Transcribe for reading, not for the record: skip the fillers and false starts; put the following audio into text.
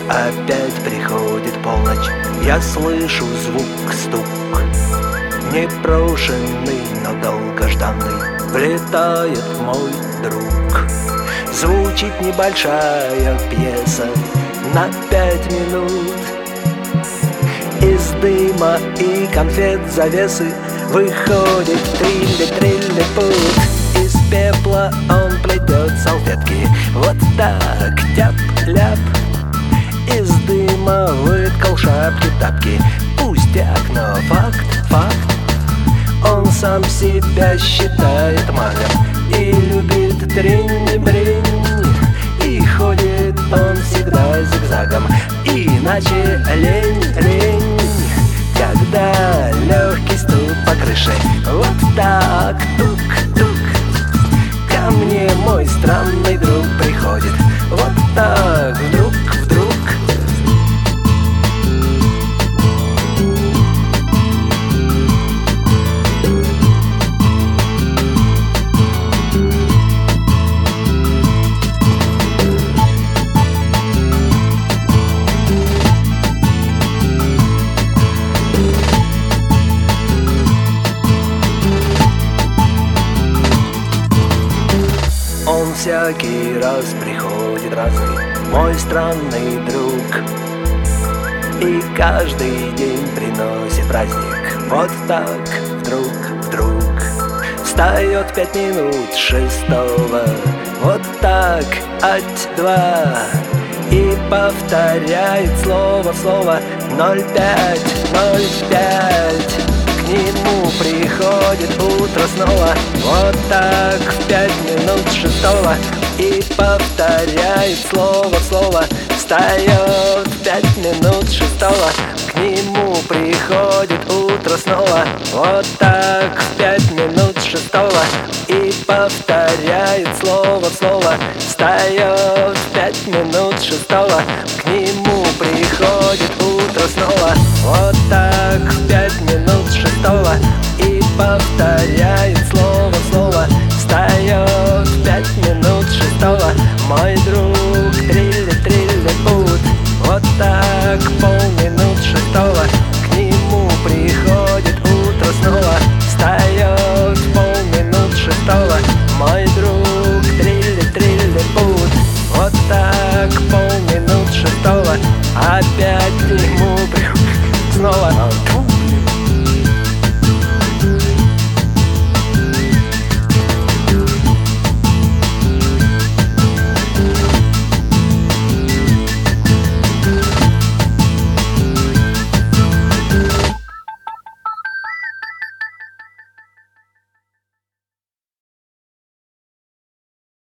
опять приходит полночь. Я слышу звук, стук, непрошенный, но долгожданный. Влетает мой друг. Звучит небольшая пьеса на 5 минут. Из дыма и конфет завесы выходит трилли-трилли-пут. Из пепла он плетет салфетки. Вот так, тяп-ляп. Из дыма выткал шапки-тапки. Пустяк, но факт. Он сам себя считает магом и любит тринь-бринь. И ходит он всегда зигзагом, иначе лень. Когда легкий стук по крыше, вот так, тук-тук. Ко мне мой странный друг приходит, вот так, вдруг. Он всякий раз приходит разный, мой странный друг, и каждый день приносит праздник. Вот так, вдруг встает 5 минут 6-го, вот так, ать-два, и повторяет слово в слово 05. К нему приходит утро снова, вот так, в 5 минут 6-го, и повторяет слово в слово. Встает в 5 минут 6-го, к нему приходит утро снова, вот так, в 5 минут 6-го, и повторяет слово в слово. Встает в 5 минут 6-го, к нему приходит утро снова, вот так, в 5 минут 6-го, и повторяет слово в слово. Встает в 5 минут 6-го, мой друг, трилли-трилли-пут. Вот так, полминут 6-го, к нему приходит утро снова. Встает в полминут 6-го, мой друг, трилли-трилли-пут. Вот так, полминут 6-го, опять к нему приходит снова.